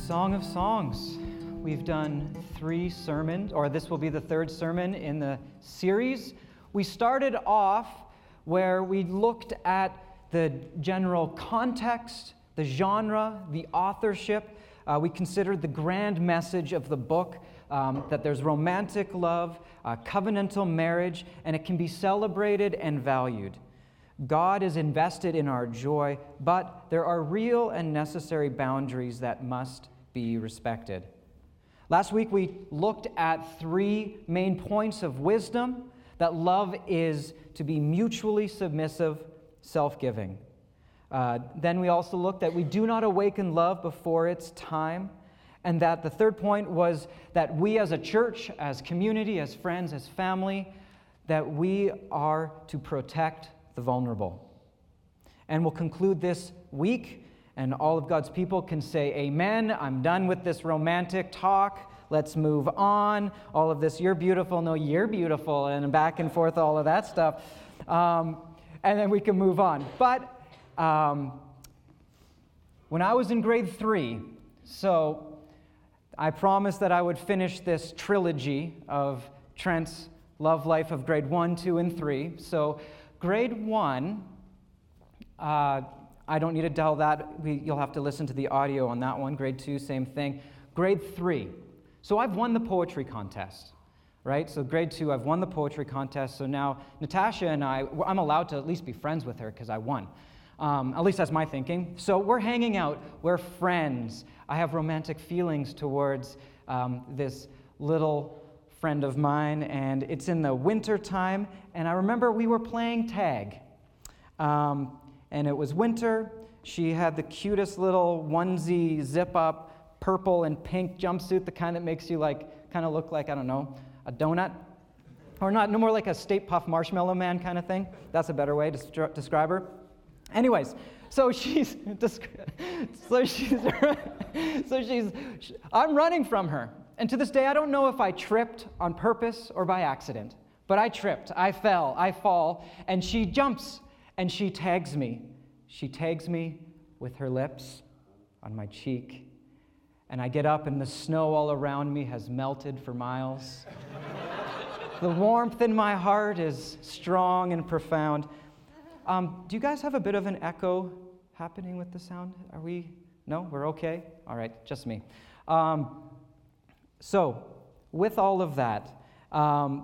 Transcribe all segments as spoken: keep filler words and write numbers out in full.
Song of Songs. We've done three sermons, or this will be the third sermon in the series. We started off where we looked at the general context, the genre, the authorship. Uh, we considered the grand message of the book, um, that there's romantic love, uh, covenantal marriage, and it can be celebrated and valued. God is invested in our joy, but there are real and necessary boundaries that must be respected. Last week we looked at three main points of wisdom: that love is to be mutually submissive, self-giving. Uh, then we also looked at we do not awaken love before its time, and that the third point was that we as a church, as community, as friends, as family, that we are to protect the vulnerable. And we'll conclude this week, and all of God's people can say amen. I'm done with this romantic talk. Let's move on. All of this, you're beautiful, no, you're beautiful, and back and forth, all of that stuff. Um, and then we can move on. But um, when I was in grade three, so I promised that I would finish this trilogy of Trent's love life of grade one, two, and three. So grade one, uh, I don't need to tell that. We, you'll have to listen to the audio on that one. Grade two, same thing. Grade three. So I've won the poetry contest, right? So grade two, I've won the poetry contest. So now Natasha and I, I'm allowed to at least be friends with her because I won. Um, at least that's my thinking. So we're hanging out. We're friends. I have romantic feelings towards um, this little friend of mine, and it's in the winter time, and I remember we were playing tag. Um, and it was winter. She had the cutest little onesie zip-up purple and pink jumpsuit, the kind that makes you like kind of look like, I don't know, a donut. Or not, no more like a Stay Puft Marshmallow Man kind of thing. That's a better way to stru- describe her. Anyways, so she's, so she's, so she's, I'm running from her. And to this day, I don't know if I tripped on purpose or by accident, but I tripped, I fell, I fall, and she jumps, and she tags me. She tags me with her lips on my cheek, and I get up, and the snow all around me has melted for miles. The warmth in my heart is strong and profound. Um, do you guys have a bit of an echo happening with the sound? Are we, no, we're okay? All right, just me. Um, So, with all of that, um,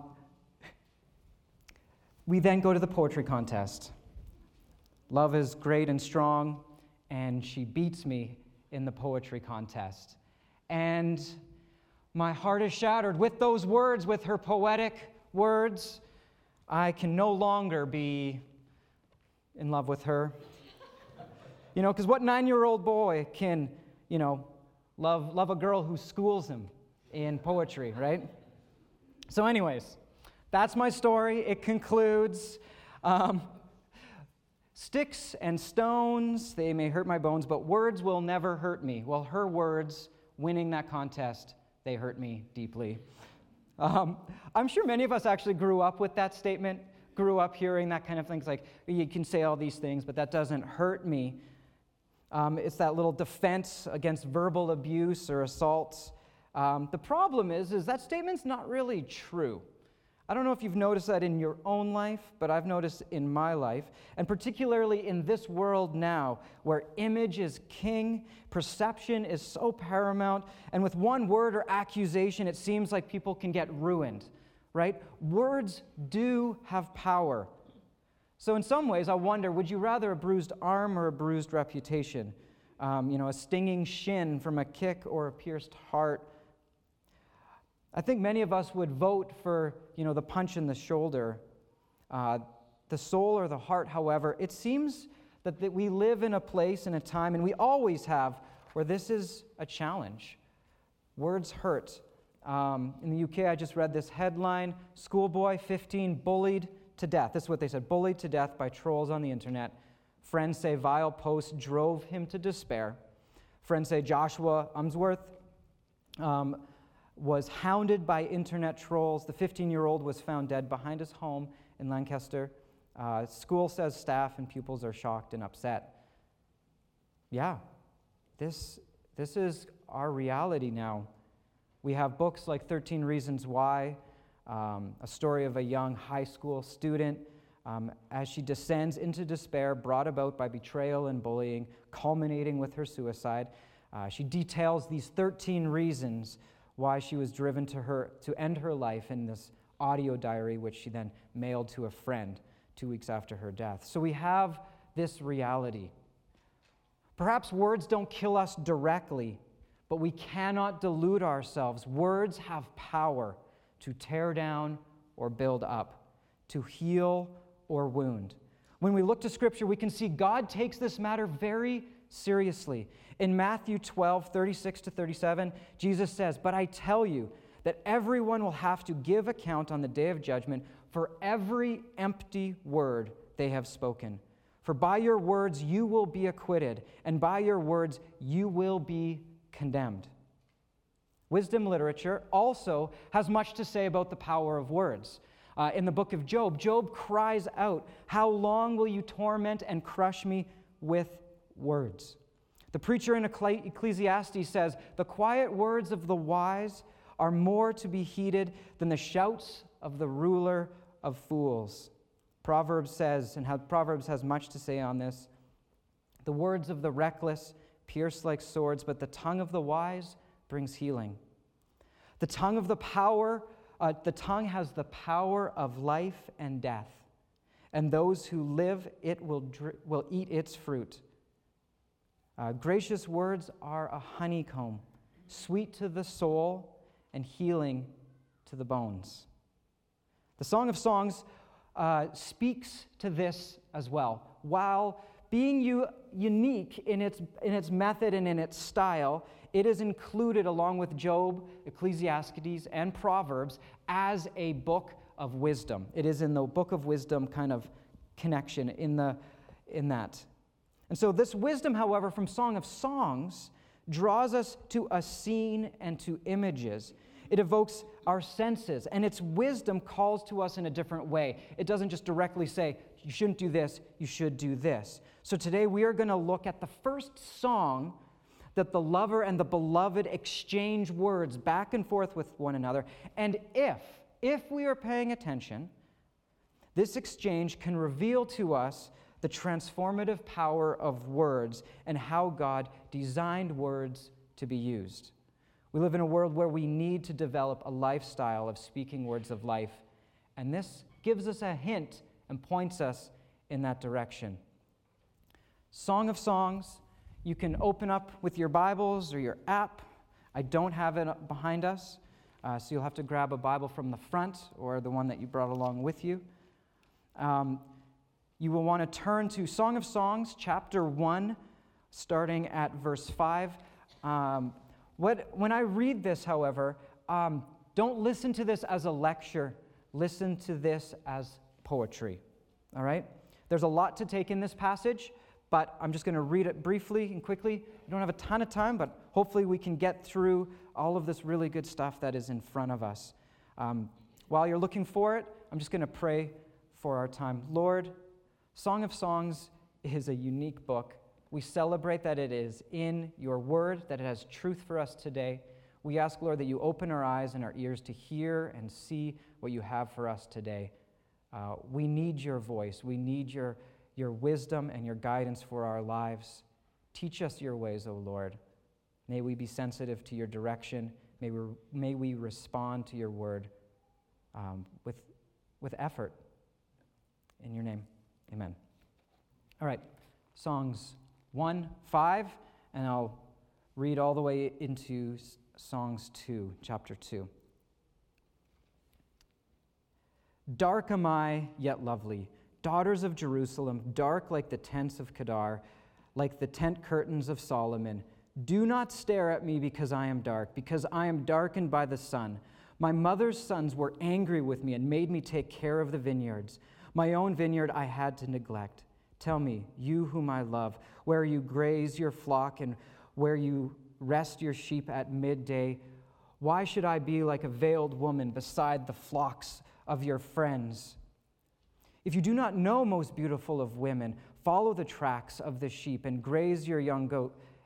we then go to the poetry contest. Love is great and strong, and she beats me in the poetry contest. And my heart is shattered. With those words, with her poetic words, I can no longer be in love with her. You know, because what nine-year-old boy can, you know, love, love a girl who schools him in poetry, right? So anyways, that's my story. It concludes, um, sticks and stones, they may hurt my bones, but words will never hurt me. Well, her words, winning that contest, they hurt me deeply. Um, I'm sure many of us actually grew up with that statement, grew up hearing that kind of things like, you can say all these things, but that doesn't hurt me. Um, it's that little defense against verbal abuse or assaults. Um, the problem is, is that statement's not really true. I don't know if you've noticed that in your own life, but I've noticed in my life, and particularly in this world now, where image is king, perception is so paramount, and with one word or accusation, it seems like people can get ruined, right? Words do have power. So in some ways, I wonder, would you rather a bruised arm or a bruised reputation? Um, you know, a stinging shin from a kick or a pierced heart? I think many of us would vote for, you know, the punch in the shoulder. Uh, the soul or the heart, however, it seems that, that we live in a place and a time, and we always have, where this is a challenge. Words hurt. Um, in the U K, I just read this headline, schoolboy fifteen bullied to death. This is what they said, bullied to death by trolls on the internet. Friends say vile posts drove him to despair. Friends say Joshua Umsworth um, was hounded by internet trolls. The fifteen-year-old was found dead behind his home in Lancaster. Uh, school says staff and pupils are shocked and upset. Yeah, this, this is our reality now. We have books like thirteen Reasons Why, um, a story of a young high school student um, as she descends into despair brought about by betrayal and bullying, culminating with her suicide. Uh, she details these thirteen reasons why she was driven to her to end her life in this audio diary, which she then mailed to a friend two weeks after her death. So we have this reality. Perhaps words don't kill us directly, but we cannot delude ourselves. Words have power to tear down or build up, to heal or wound. When we look to Scripture, we can see God takes this matter very seriously. In Matthew twelve, thirty-six to thirty-seven, Jesus says, "But I tell you that everyone will have to give account on the day of judgment for every empty word they have spoken. For by your words you will be acquitted, and by your words you will be condemned." Wisdom literature also has much to say about the power of words. Uh, in the book of Job, Job cries out, "How long will you torment and crush me with words?" The preacher in Ecclesiastes says, "The quiet words of the wise are more to be heeded than the shouts of the ruler of fools." Proverbs says, and how Proverbs has much to say on this, "The words of the reckless pierce like swords, but the tongue of the wise brings healing." The tongue of the power, uh, the tongue has the power of life and death, and those who live it will dr- will eat its fruit. Uh, gracious words are a honeycomb, sweet to the soul and healing to the bones. The Song of Songs uh, speaks to this as well. While being u- unique in its, in its method and in its style, it is included along with Job, Ecclesiastes, and Proverbs as a book of wisdom. It is in the book of wisdom kind of connection in, the, in that. And so this wisdom, however, from Song of Songs draws us to a scene and to images. It evokes our senses, and its wisdom calls to us in a different way. It doesn't just directly say, you shouldn't do this, you should do this. So today we are going to look at the first song that the lover and the beloved exchange words back and forth with one another. And if, if we are paying attention, this exchange can reveal to us the transformative power of words and how God designed words to be used. We live in a world where we need to develop a lifestyle of speaking words of life, and this gives us a hint and points us in that direction. Song of Songs, you can open up with your Bibles or your app. I don't have it behind us, uh, so you'll have to grab a Bible from the front or the one that you brought along with you. Um, you will want to turn to Song of Songs, chapter one, starting at verse five. Um, What, when I read this, however, um, don't listen to this as a lecture. Listen to this as poetry, all right? There's a lot to take in this passage, but I'm just going to read it briefly and quickly. We don't have a ton of time, but hopefully we can get through all of this really good stuff that is in front of us. Um, while you're looking for it, I'm just going to pray for our time. Lord, Song of Songs is a unique book. We celebrate that it is in your word, that it has truth for us today. We ask, Lord, that you open our eyes and our ears to hear and see what you have for us today. Uh, we need your voice. We need your, your wisdom and your guidance for our lives. Teach us your ways, O Lord. May we be sensitive to your direction. May we, may we respond to your word um, with, with effort. In your name, amen. All right, Songs one, five, and I'll read all the way into Songs two, chapter two. Dark am I, yet lovely, daughters of Jerusalem, dark like the tents of Kedar, like the tent curtains of Solomon. Do not stare at me because I am dark, because I am darkened by the sun. My mother's sons were angry with me and made me take care of the vineyards. My own vineyard I had to neglect. Tell me, you whom I love, where you graze your flock and where you rest your sheep at midday, why should I be like a veiled woman beside the flocks of your friends? If you do not know, most beautiful of women, follow the tracks of the sheep and graze your young goat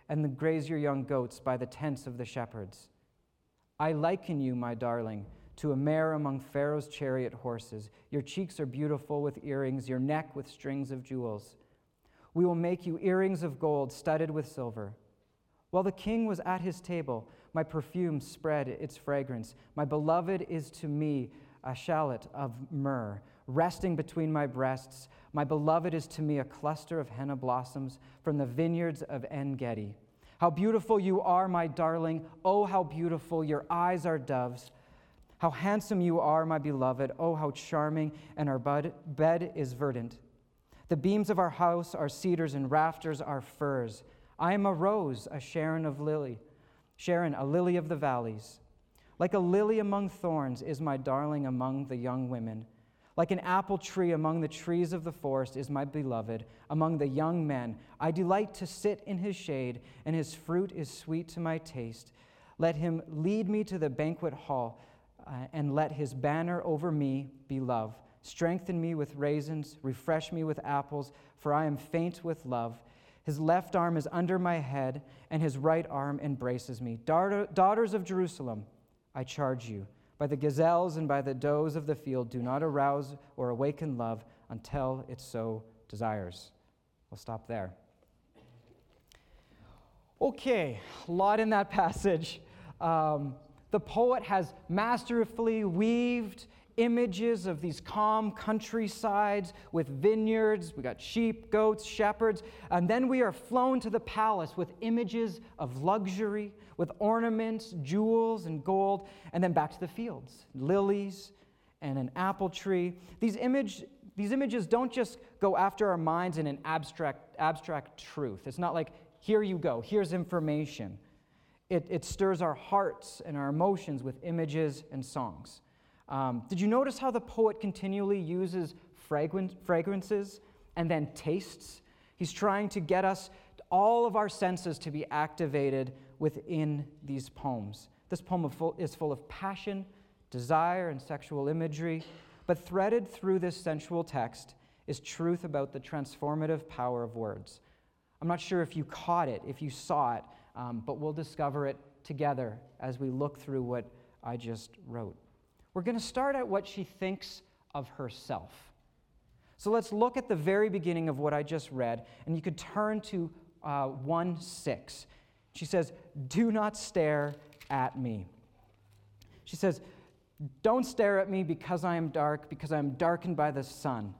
and graze your young goats by the tents of the shepherds. I liken you, my darling, to a mare among Pharaoh's chariot horses. Your cheeks are beautiful with earrings, your neck with strings of jewels. We will make you earrings of gold studded with silver. While the king was at his table, my perfume spread its fragrance. My beloved is to me a shallot of myrrh, resting between my breasts. My beloved is to me a cluster of henna blossoms from the vineyards of En-Gedi. How beautiful you are, my darling. Oh, how beautiful. Your eyes are doves. How handsome you are, my beloved. Oh, how charming. And our bud, bed is verdant. The beams of our house are cedars and rafters are firs. I am a rose, a Sharon of lily. Sharon, a lily of the valleys. Like a lily among thorns is my darling among the young women. Like an apple tree among the trees of the forest is my beloved, among the young men. I delight to sit in his shade, and his fruit is sweet to my taste. Let him lead me to the banquet hall, uh, and let his banner over me be love. Strengthen me with raisins, refresh me with apples, for I am faint with love. His left arm is under my head, and his right arm embraces me. Daughter, daughters of Jerusalem, I charge you, by the gazelles and by the does of the field, do not arouse or awaken love until it so desires. We'll stop there. Okay, a lot in that passage. Um, the poet has masterfully weaved images of these calm countrysides with vineyards. We got sheep, goats, shepherds. And then we are flown to the palace with images of luxury, with ornaments, jewels, and gold. And then back to the fields, lilies and an apple tree. These, image, these images don't just go after our minds in an abstract, abstract truth. It's not like, here you go, here's information. It, it stirs our hearts and our emotions with images and songs. Um, did you notice how the poet continually uses fragrant, fragrances and then tastes? He's trying to get us, all of our senses, to be activated within these poems. This poem is full of passion, desire, and sexual imagery, but threaded through this sensual text is truth about the transformative power of words. I'm not sure if you caught it, if you saw it, um, but we'll discover it together as we look through what I just wrote. We're going to start at what she thinks of herself. So let's look at the very beginning of what I just read, and you could turn to uh, one six. She says, "Do not stare at me." She says, "Don't stare at me because I am dark, because I am darkened by the sun."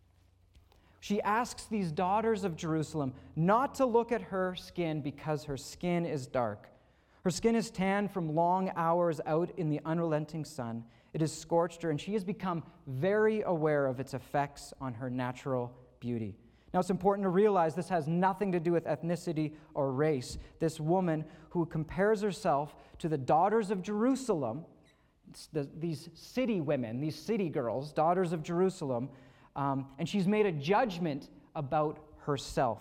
She asks these daughters of Jerusalem not to look at her skin because her skin is dark. Her skin is tanned from long hours out in the unrelenting sun. It has scorched her, and she has become very aware of its effects on her natural beauty. Now, it's important to realize this has nothing to do with ethnicity or race. This woman who compares herself to the daughters of Jerusalem, the, these city women, these city girls, daughters of Jerusalem, um, and she's made a judgment about herself.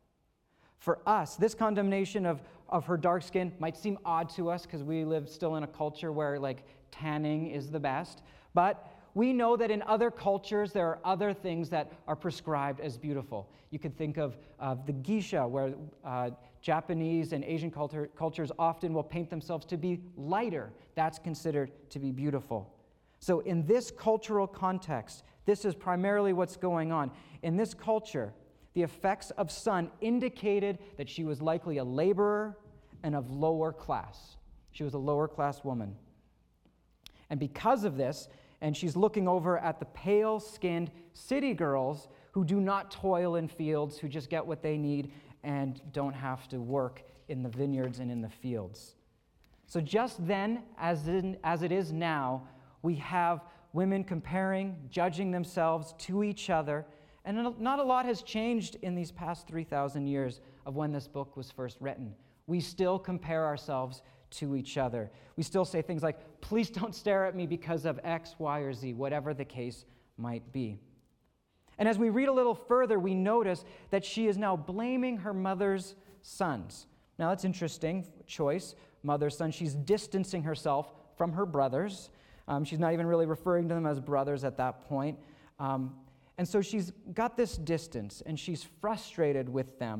For us, this condemnation of, of her dark skin might seem odd to us because we live still in a culture where, like, tanning is the best. But we know that in other cultures, there are other things that are prescribed as beautiful. You could think of uh, the geisha, where uh, Japanese and Asian culture, cultures often will paint themselves to be lighter. That's considered to be beautiful. So in this cultural context, this is primarily what's going on. In this culture, the effects of sun indicated that she was likely a laborer and of lower class. She was a lower class woman. And because of this, and she's looking over at the pale-skinned city girls who do not toil in fields, who just get what they need and don't have to work in the vineyards and in the fields. So just then, as, in, as it is now, we have women comparing, judging themselves to each other, and not a lot has changed in these past three thousand years of when this book was first written. We still compare ourselves to each other. We still say things like, please don't stare at me because of X, Y, or Z, whatever the case might be. And as we read a little further, we notice that she is now blaming her mother's sons. Now that's interesting choice, mother's son. She's distancing herself from her brothers. Um, she's not even really referring to them as brothers at that point. Um, and so she's got this distance, and she's frustrated with them.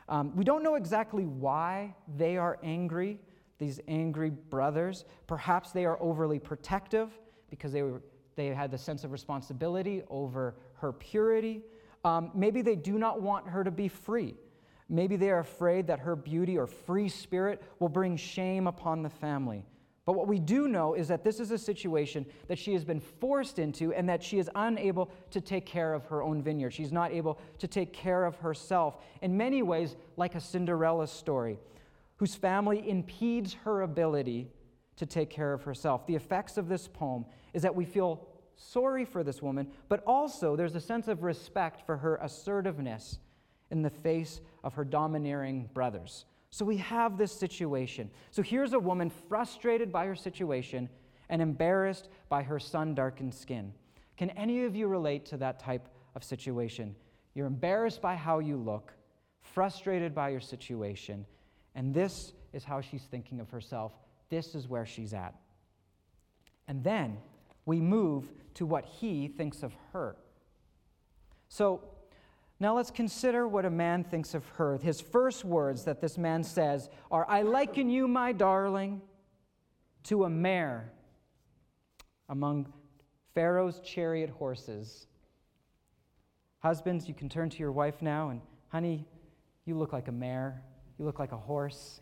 Um, we don't know exactly why they are angry, these angry brothers. Perhaps they are overly protective because they were they had the sense of responsibility over her purity. Um, maybe they do not want her to be free. Maybe they are afraid that her beauty or free spirit will bring shame upon the family. But what we do know is that this is a situation that she has been forced into and that she is unable to take care of her own vineyard. She's not able to take care of herself. In many ways, like a Cinderella story, whose family impedes her ability to take care of herself. The effects of this poem is that we feel sorry for this woman, but also there's a sense of respect for her assertiveness in the face of her domineering brothers. So we have this situation. So here's a woman frustrated by her situation and embarrassed by her sun-darkened skin. Can any of you relate to that type of situation? You're embarrassed by how you look, frustrated by your situation, and this is how she's thinking of herself. This is where she's at. And then we move to what he thinks of her. So now let's consider what a man thinks of her. His first words that this man says are, "I liken you, my darling, to a mare among Pharaoh's chariot horses." Husbands, you can turn to your wife now and, "Honey, you look like a mare. You look like a horse."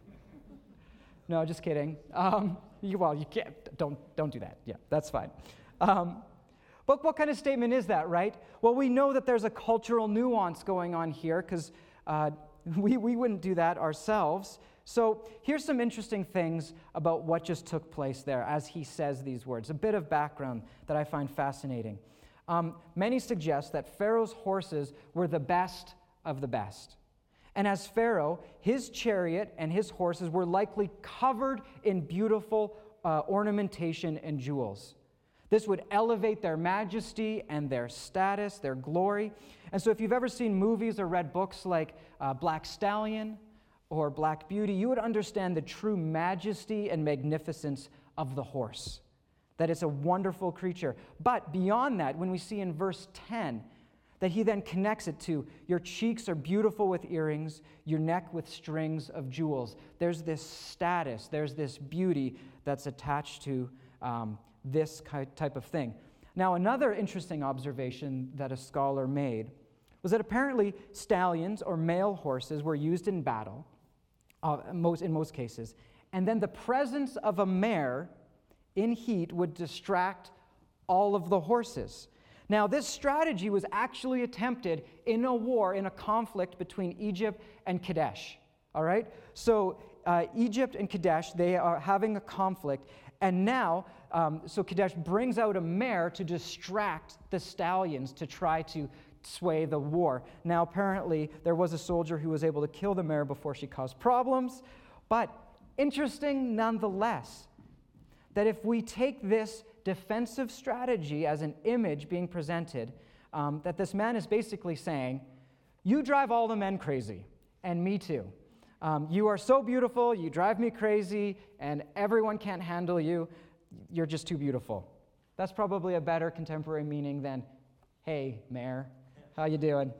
No, just kidding. Um, you, well, you can't. Don't don't do that. Yeah, that's fine. Um, But what kind of statement is that, right? Well, we know that there's a cultural nuance going on here because uh, we, we wouldn't do that ourselves. So here's some interesting things about what just took place there as he says these words. A bit of background that I find fascinating. Um, many suggest that Pharaoh's horses were the best of the best. And as Pharaoh, his chariot and his horses were likely covered in beautiful uh, ornamentation and jewels. This would elevate their majesty and their status, their glory. And so if you've ever seen movies or read books like uh, Black Stallion or Black Beauty, you would understand the true majesty and magnificence of the horse, that it's a wonderful creature. But beyond that, when we see in verse ten, that he then connects it to, your cheeks are beautiful with earrings, your neck with strings of jewels. There's this status, there's this beauty that's attached to um, this type of thing. Now, another interesting observation that a scholar made was that apparently stallions or male horses were used in battle, uh, most, in most cases, and then the presence of a mare in heat would distract all of the horses. Now, this strategy was actually attempted in a war, in a conflict between Egypt and Kadesh, all right? So uh, Egypt and Kadesh, they are having a conflict, and now, um, so Kadesh brings out a mare to distract the stallions to try to sway the war. Now, apparently, there was a soldier who was able to kill the mare before she caused problems, but interesting nonetheless, that if we take this defensive strategy as an image being presented, um, that this man is basically saying, you drive all the men crazy, and me too. Um, you are so beautiful, you drive me crazy, and everyone can't handle you. You're just too beautiful. That's probably a better contemporary meaning than, hey, Mayor, how you doing?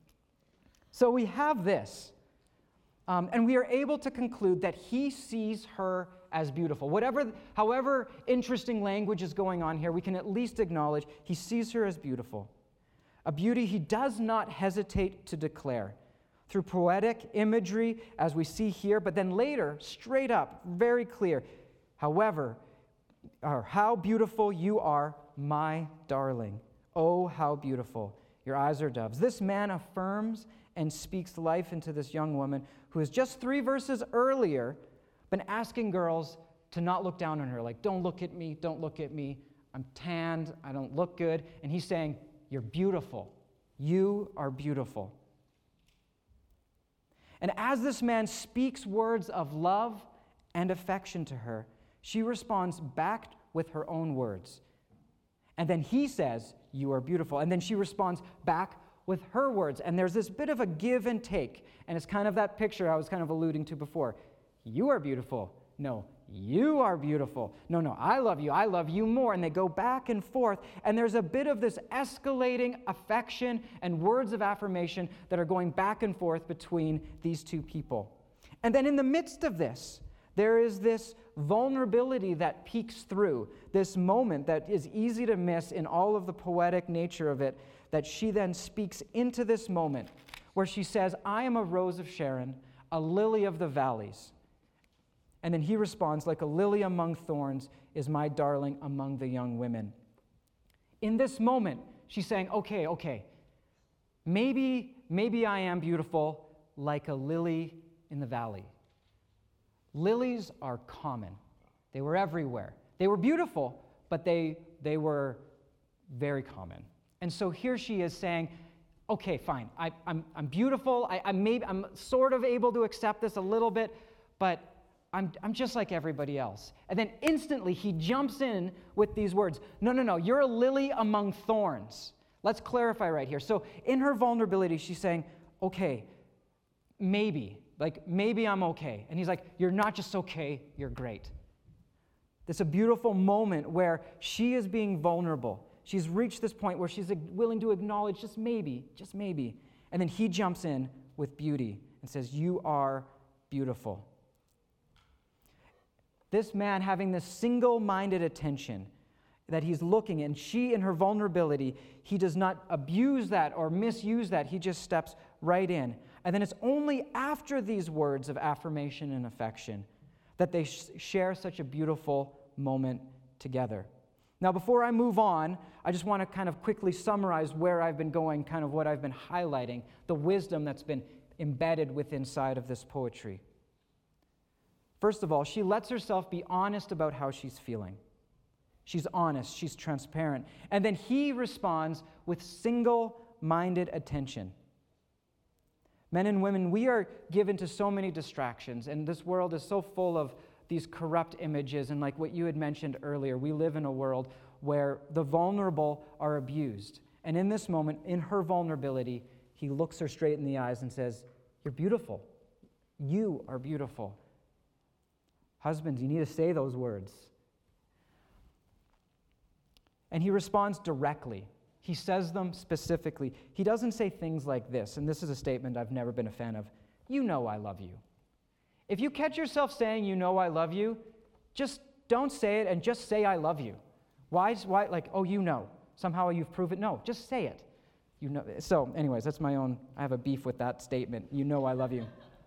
So we have this, um, and we are able to conclude that he sees her as beautiful. Whatever, however interesting language is going on here, we can at least acknowledge he sees her as beautiful, a beauty he does not hesitate to declare through poetic imagery, as we see here, but then later, straight up, very clear. However, or how beautiful you are, my darling. Oh, how beautiful. Your eyes are doves. This man affirms and speaks life into this young woman who has just three verses earlier been asking girls to not look down on her, like, don't look at me, don't look at me. I'm tanned, I don't look good. And he's saying, you're beautiful. You are beautiful. And as this man speaks words of love and affection to her, she responds back with her own words. And then he says, you are beautiful. And then she responds back with her words. And there's this bit of a give and take. And it's kind of that picture I was kind of alluding to before. You are beautiful. No, you are beautiful. No, no, I love you. I love you more. And they go back and forth. And there's a bit of this escalating affection and words of affirmation that are going back and forth between these two people. And then in the midst of this, there is this vulnerability that peeks through, this moment that is easy to miss in all of the poetic nature of it, that she then speaks into this moment where she says, I am a rose of Sharon, a lily of the valleys. And then he responds, like a lily among thorns is my darling among the young women. In this moment, she's saying, okay, okay, maybe, maybe I am beautiful like a lily in the valley. Lilies are common. They were everywhere. They were beautiful, but they, they were very common. And so here she is saying, okay, fine, I, I'm, I'm beautiful. I, I maybe, I'm sort of able to accept this a little bit, but I'm, I'm just like everybody else. And then instantly he jumps in with these words. No, no, no, you're a lily among thorns. Let's clarify right here. So in her vulnerability, she's saying, okay, maybe, like maybe I'm okay. And he's like, you're not just okay, you're great. This is a beautiful moment where she is being vulnerable. She's reached this point where she's willing to acknowledge just maybe, just maybe. And then he jumps in with beauty and says, you are beautiful. This man having this single-minded attention that he's looking, and she in her vulnerability, he does not abuse that or misuse that. He just steps right in. And then it's only after these words of affirmation and affection that they sh- share such a beautiful moment together. Now, before I move on, I just want to kind of quickly summarize where I've been going, kind of what I've been highlighting, the wisdom that's been embedded within inside of this poetry. First of all, she lets herself be honest about how she's feeling. She's honest, she's transparent. And then he responds with single-minded attention. Men and women, we are given to so many distractions, and this world is so full of these corrupt images, and like what you had mentioned earlier, we live in a world where the vulnerable are abused. And in this moment, in her vulnerability, he looks her straight in the eyes and says, you're beautiful. You are beautiful. Husbands, you need to say those words. And he responds directly. He says them specifically. He doesn't say things like this, and this is a statement I've never been a fan of. You know I love you. If you catch yourself saying you know I love you, just don't say it and just say I love you. Why? Why? Like, oh, you know. Somehow you've proved it. No, just say it. You know. So anyways, that's my own, I have a beef with that statement. You know I love you.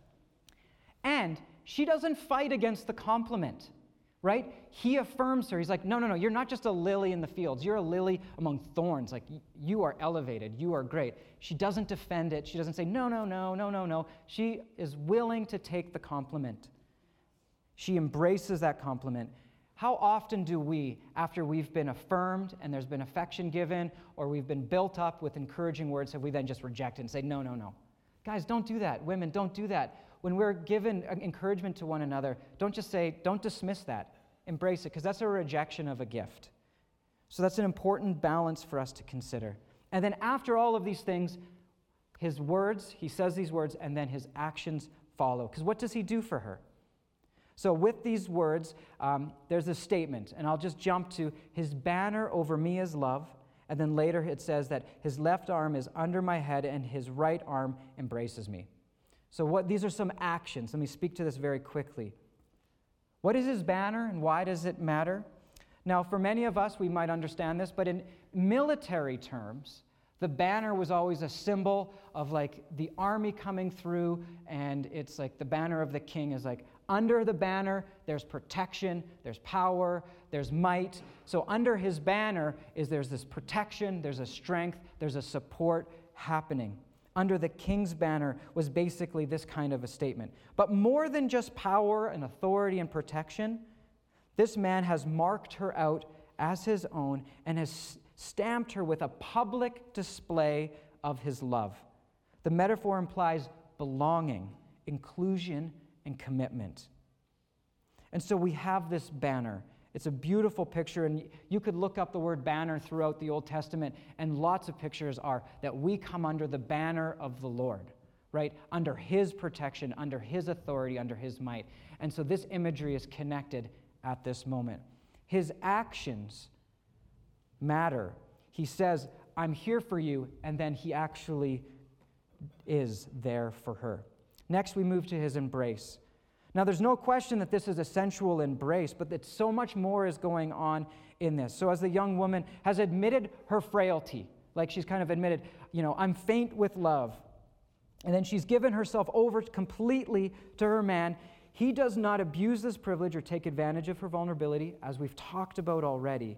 And she doesn't fight against the compliment, right? He affirms her. He's like, no, no, no, you're not just a lily in the fields. You're a lily among thorns. Like, you are elevated. You are great. She doesn't defend it. She doesn't say, no, no, no, no, no, no. She is willing to take the compliment. She embraces that compliment. How often do we, after we've been affirmed and there's been affection given, or we've been built up with encouraging words, have we then just rejected and say, no, no, no. Guys, don't do that. Women, don't do that. When we're given encouragement to one another, don't just say, don't dismiss that. Embrace it, because that's a rejection of a gift. So that's an important balance for us to consider. And then after all of these things, his words, he says these words, and then his actions follow. Because what does he do for her? So with these words, um, there's a statement, and I'll just jump to, his banner over me is love. And then later it says that his left arm is under my head and his right arm embraces me. So what? These are some actions. Let me speak to this very quickly. What is his banner and why does it matter? Now, for many of us, we might understand this, but in military terms, the banner was always a symbol of like the army coming through, and it's like the banner of the king is like under the banner, there's protection, there's power, there's might. So under his banner is there's this protection, there's a strength, there's a support happening. Under the king's banner was basically this kind of a statement. But more than just power and authority and protection, this man has marked her out as his own and has stamped her with a public display of his love. The metaphor implies belonging, inclusion, and commitment. And so we have this banner. It's a beautiful picture, and you could look up the word banner throughout the Old Testament, and lots of pictures are that we come under the banner of the Lord. right? Under his protection, under his authority, under his might. And so this imagery is connected at this moment. His actions matter. He says, I'm here for you, and then he actually is there for her. Next, we move to his embrace. Now, there's no question that this is a sensual embrace, but that so much more is going on in this. So as the young woman has admitted her frailty, like she's kind of admitted, you know, I'm faint with love. And then she's given herself over completely to her man. He does not abuse this privilege or take advantage of her vulnerability, as we've talked about already.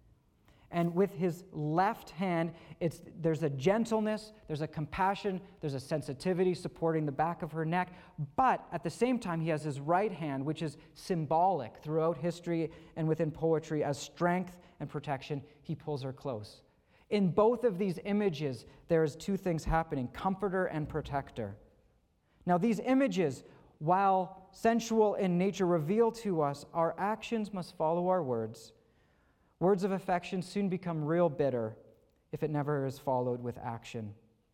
And with his left hand, it's, there's a gentleness, there's a compassion, there's a sensitivity supporting the back of her neck. But at the same time, he has his right hand, which is symbolic throughout history and within poetry as strength and protection. He pulls her close. In both of these images, there's two things happening, comforter and protector. Now, these images, while sensual in nature, reveal to us our actions must follow our words. Words of affection soon become real bitter if it never is followed with action.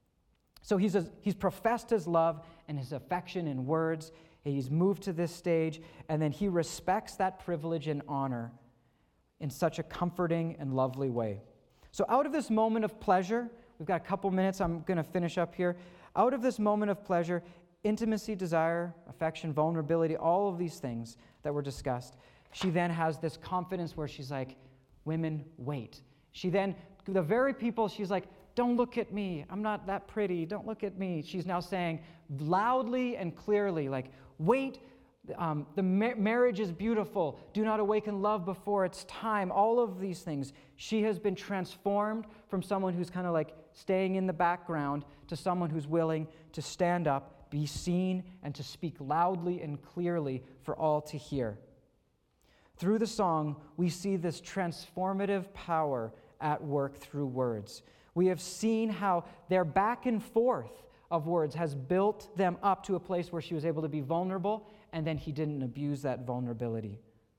So he's, a, he's professed his love and his affection in words. He's moved to this stage, and then he respects that privilege and honor in such a comforting and lovely way. So out of this moment of pleasure, we've got a couple minutes, I'm going to finish up here. Out of this moment of pleasure, intimacy, desire, affection, vulnerability, all of these things that were discussed, she then has this confidence where she's like, women, wait. She then, the very people, she's like, don't look at me. I'm not that pretty. Don't look at me. She's now saying loudly and clearly, like, wait, um, the ma- marriage is beautiful. Do not awaken love before its time. All of these things. She has been transformed from someone who's kind of like staying in the background to someone who's willing to stand up, be seen, and to speak loudly and clearly for all to hear. Through the song, we see this transformative power at work through words. We have seen how their back and forth of words has built them up to a place where she was able to be vulnerable, and then he didn't abuse that vulnerability.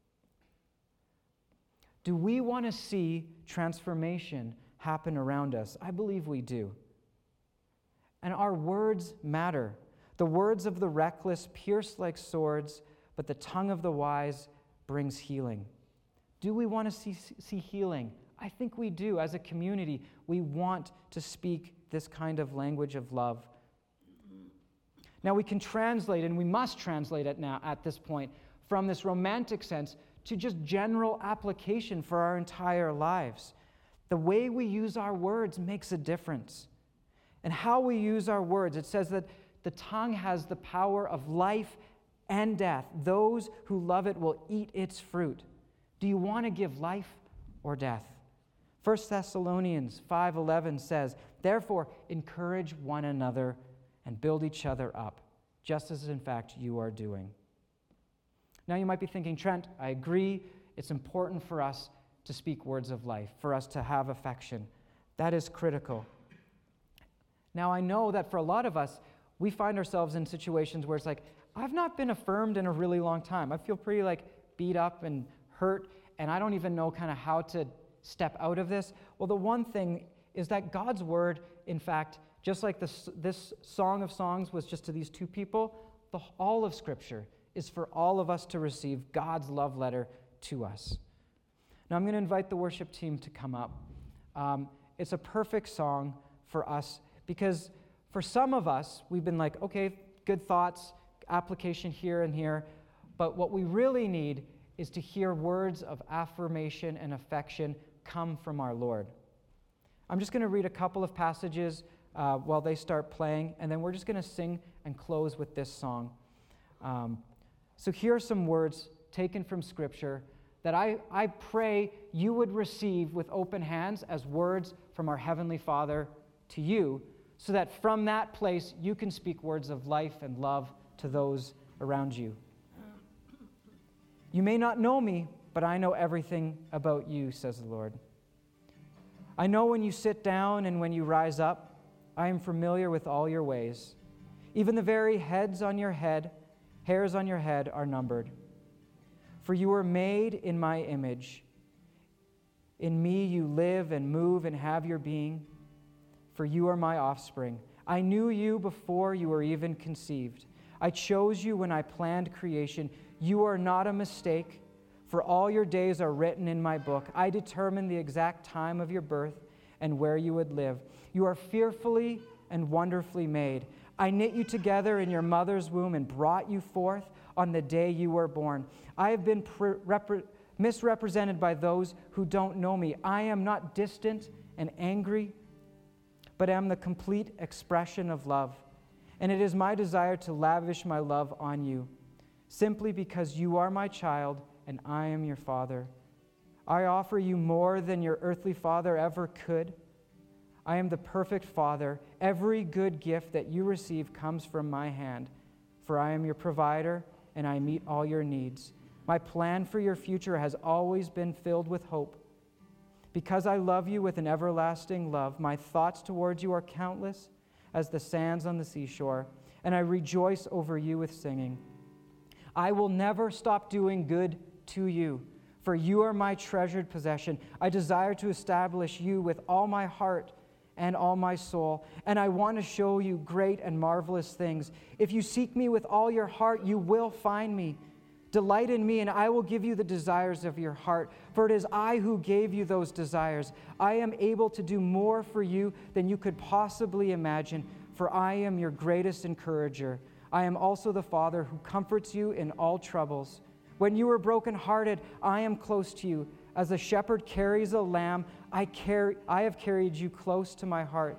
Do we want to see transformation happen around us? I believe we do. And our words matter. The words of the reckless pierce like swords, but the tongue of the wise brings healing. Do we want to see, see healing? I think we do. As a community, we want to speak this kind of language of love. Now we can translate, and we must translate it now at this point, from this romantic sense to just general application for our entire lives. The way we use our words makes a difference. And how we use our words, it says that the tongue has the power of life and death. Those who love it will eat its fruit. Do you want to give life or death? First Thessalonians five eleven says, therefore, encourage one another and build each other up, just as in fact you are doing. Now you might be thinking, Trent, I agree, it's important for us to speak words of life, for us to have affection. That is critical. Now I know that for a lot of us, we find ourselves in situations where it's like, I've not been affirmed in a really long time. I feel pretty like beat up and hurt, and I don't even know kind of how to step out of this. Well, the one thing is that God's word, in fact, just like this, this Song of Songs was just to these two people, the, all of Scripture is for all of us to receive God's love letter to us. Now I'm going to invite the worship team to come up. Um, it's a perfect song for us because for some of us, we've been like, okay, good thoughts, application here and here, but what we really need is to hear words of affirmation and affection come from our Lord. I'm just going to read a couple of passages uh, while they start playing, and then we're just going to sing and close with this song. Um, so here are some words taken from Scripture that I, I pray you would receive with open hands as words from our Heavenly Father to you, so that from that place you can speak words of life and love to those around you. You may not know me, but I know everything about you, says the Lord. I know when you sit down and when you rise up. I am familiar with all your ways. Even the very heads on your head, hairs on your head are numbered. For you were made in my image. In me you live and move and have your being. For you are my offspring. I knew you before you were even conceived. I chose you when I planned creation. You are not a mistake, for all your days are written in my book. I determined the exact time of your birth and where you would live. You are fearfully and wonderfully made. I knit you together in your mother's womb and brought you forth on the day you were born. I have been pre- repre- misrepresented by those who don't know me. I am not distant and angry, but am the complete expression of love. And it is my desire to lavish my love on you, simply because you are my child and I am your father. I offer you more than your earthly father ever could. I am the perfect father. Every good gift that you receive comes from my hand, for I am your provider and I meet all your needs. My plan for your future has always been filled with hope. Because I love you with an everlasting love, my thoughts towards you are countless as the sands on the seashore, and I rejoice over you with singing. I will never stop doing good to you, for you are my treasured possession. I desire to establish you with all my heart and all my soul, and I want to show you great and marvelous things. If you seek me with all your heart, you will find me. Delight in me, and I will give you the desires of your heart, for it is I who gave you those desires. I am able to do more for you than you could possibly imagine, for I am your greatest encourager. I am also the Father who comforts you in all troubles. When you are brokenhearted, I am close to you. As a shepherd carries a lamb, I, carry, I have carried you close to my heart.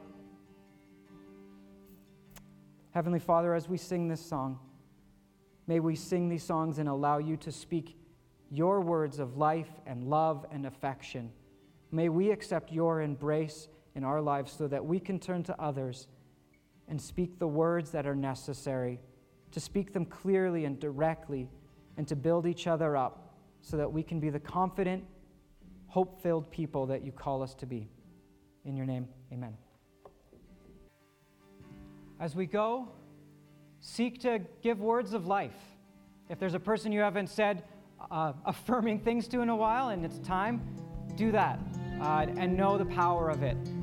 Heavenly Father, as we sing this song, may we sing these songs and allow you to speak your words of life and love and affection. May we accept your embrace in our lives so that we can turn to others and speak the words that are necessary, to speak them clearly and directly, and to build each other up so that we can be the confident, hope-filled people that you call us to be. In your name, amen. As we go, seek to give words of life. If there's a person you haven't said uh, affirming things to in a while and it's time, do that uh, and know the power of it.